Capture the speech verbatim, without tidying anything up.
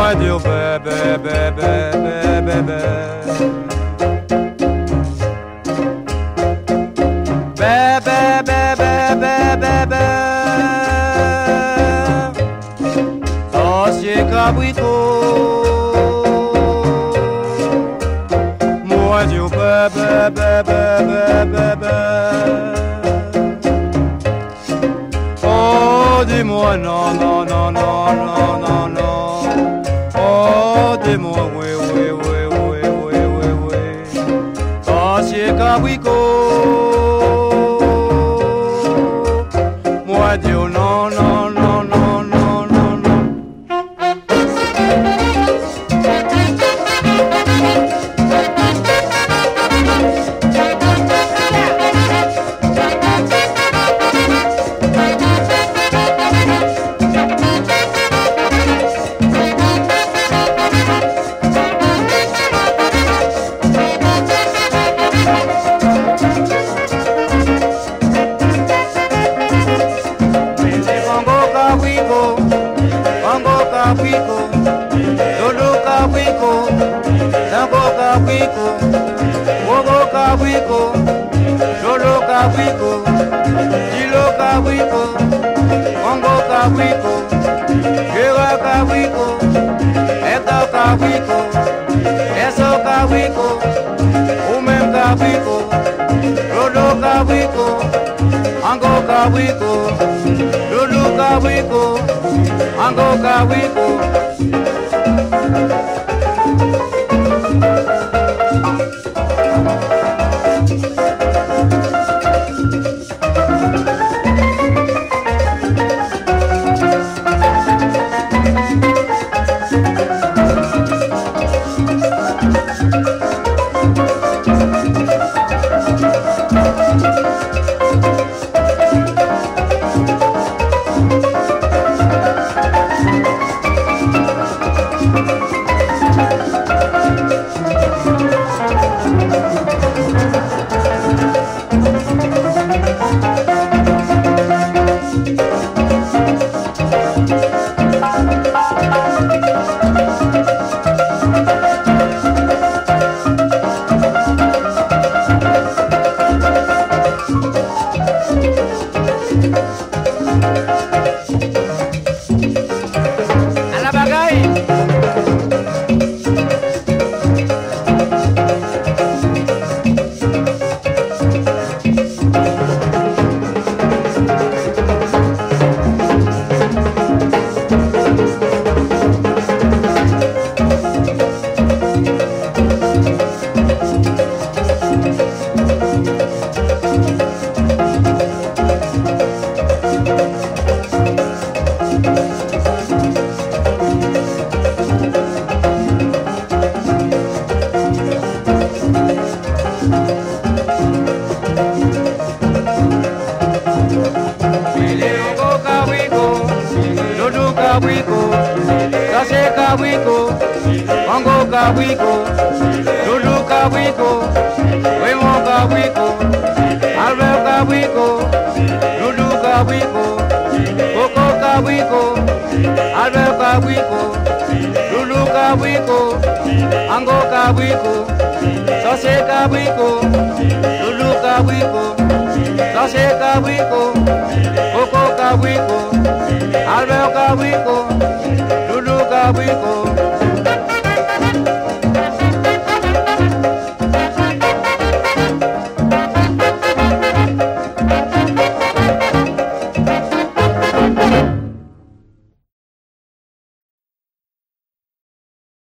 moi dire bébé, bébé, bébé, bébé. Bébé, bébé, bébé, bébé. Sorcier cabrito. Moi dire bébé, bébé, bébé, bébé. Oh, dis-moi non, non, non, non, non, non, non. Oh, dis-moi oui, oui, oui, oui, oui, oui, oui. Sorcier cabricot. Moi dis non, non, non, non, non, non, non. Cabrico, Lolo Cabrico, Tango Cabrico, Wogo Cabrico, Lolo Cabrico, Gilo Cabrico, Congo Cabrico, Gera Cabrico, Eta Cabrico, Eso Cabrico, Umem Cabrico, Lolo Cabrico, Ango Cabrico, Lolo Cabrico, Ango Cabrico. Cabrico, Sase Cabrico, Congo Cabrico, Lulu Cabrico, Raymond Cabrico, Albert Cabrico, Lulu Cabrico, Coco Cabrico, Albert Cabrico, Lulu Cabrico, Ango Cabrico, Sase Cabrico, Lulu Cabrico, Sase Cabrico, Coco Cabrico, Albert Cabrico, Lulu Cabrico.